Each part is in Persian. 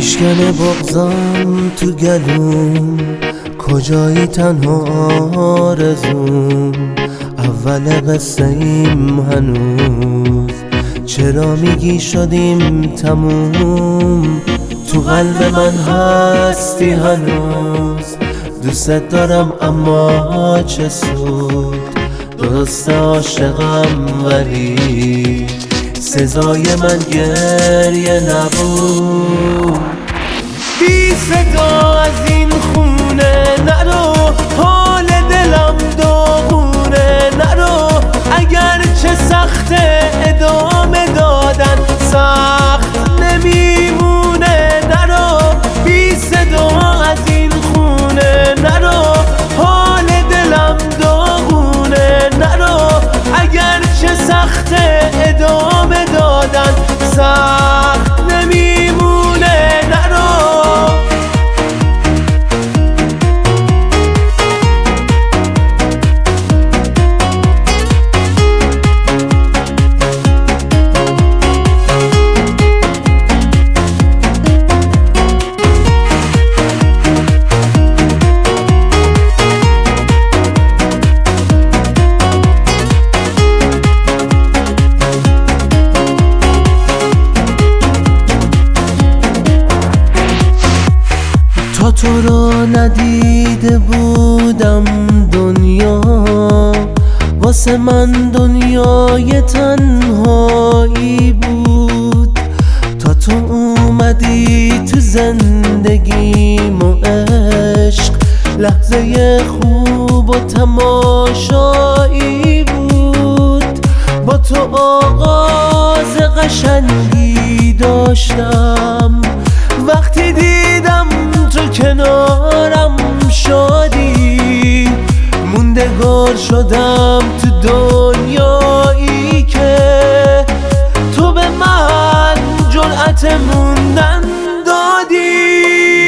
میشکنه بغضم تو گلوم، کجایی تنها آرزوم، اول قصه ایم هنوز، چرا میگی شدیم تموم؟ تو قلب من هستی هنوز، دوست دارم اما چه سود، درسته عاشقم ولی سزای من گریه نبود. بی صدا از این خونه نرو، حال دلم داغونه نرو، اگر چه سخته ادامه دادن سخت نمیمونه نرو. بی صدا از این خونه نرو، حال دلم داغونه نرو، اگر چه سخته ادامه دادن سخت نمیمونه نرو. تا تو رو ندیده بودم دنیا، واسه من دنیای تنهایی بود، تا تو اومدی تو زندگیم و عشق لحظه خوب و تماشایی بود. با تو آغاز قشنگی داشتم، وقتی دیدم تو کنارم شدی، موندگار شدم تو دنیایی که تو به من جرأت موندن دادی.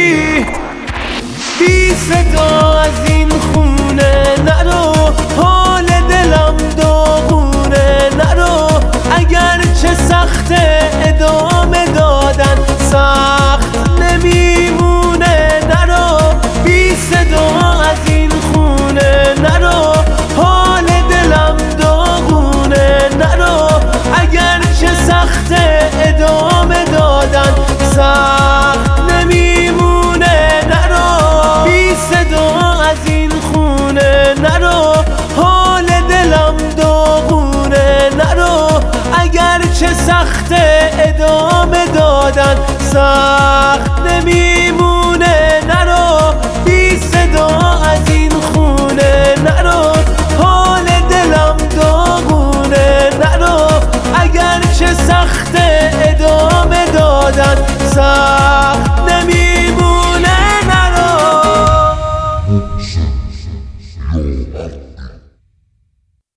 بی صدا از این خونه نرو، حال دلم داغونه نرو، اگر چه سخته ادامه دادن سخت نمیمونه نرو. بی صدا از این خونه نرو، حال دلم داغونه نرو، اگر چه سخته ادامه دادن سخت نمیمونه نرو. بی صدا از این خونه نرو، حال دلم داغونه نرو، اگر چه سخته ادامه دادن سخت نمیمونه.